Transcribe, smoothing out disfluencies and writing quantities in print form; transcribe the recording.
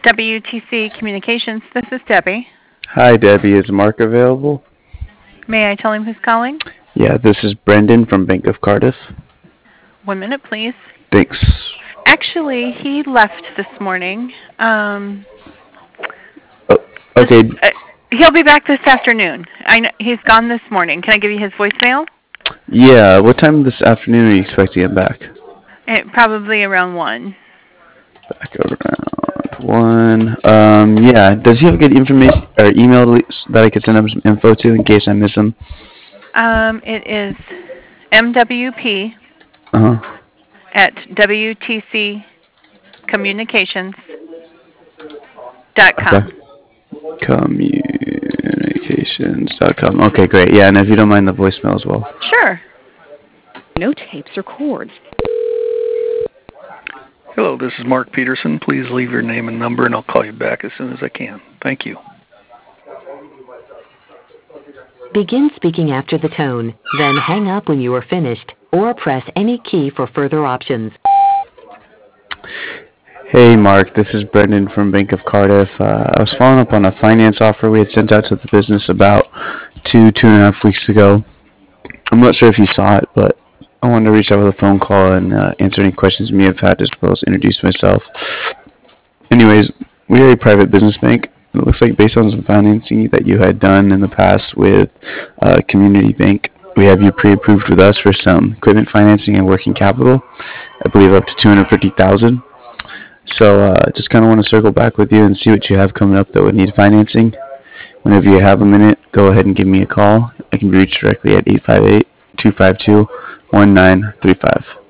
WTC Communications. This is Debbie. Hi, Debbie. Is Mark available? May I tell him who's calling? Yeah, this is Brendan from Bank of Cardiff. 1 minute, please. Thanks. Actually, he left this morning. Okay. He'll be back this afternoon. I know he's gone this morning. Can I give you his voicemail? Yeah. What time this afternoon are you expecting him back? Probably around 1. Back around 1. Yeah. Does he have good information or email that I could send him some info to in case I miss him? It is MWP at WTCcommunications.com. Okay. Communications.com. Okay, great. Yeah, and if you don't mind the voicemail as well. Sure. No tapes or cords. Hello, this is Mark Peterson. Please leave your name and number, and I'll call you back as soon as I can. Thank you. Begin speaking after the tone, then hang up when you are finished, or press any key for further options. Hey, Mark. This is Brendan from Bank of Cardiff. I was following up on a finance offer we had sent out to the business about 2.5 weeks ago. I'm not sure if you saw it, but I wanted to reach out with a phone call and answer any questions you may have had, as well as introduce myself. Anyways, we are a private business bank. It looks like based on some financing that you had done in the past with Community Bank, we have you pre-approved with us for some equipment financing and working capital. I believe up to $250,000. So just kind of want to circle back with you and see what you have coming up that would need financing. Whenever you have a minute, go ahead and give me a call. I can be reached directly at 858-252-1935.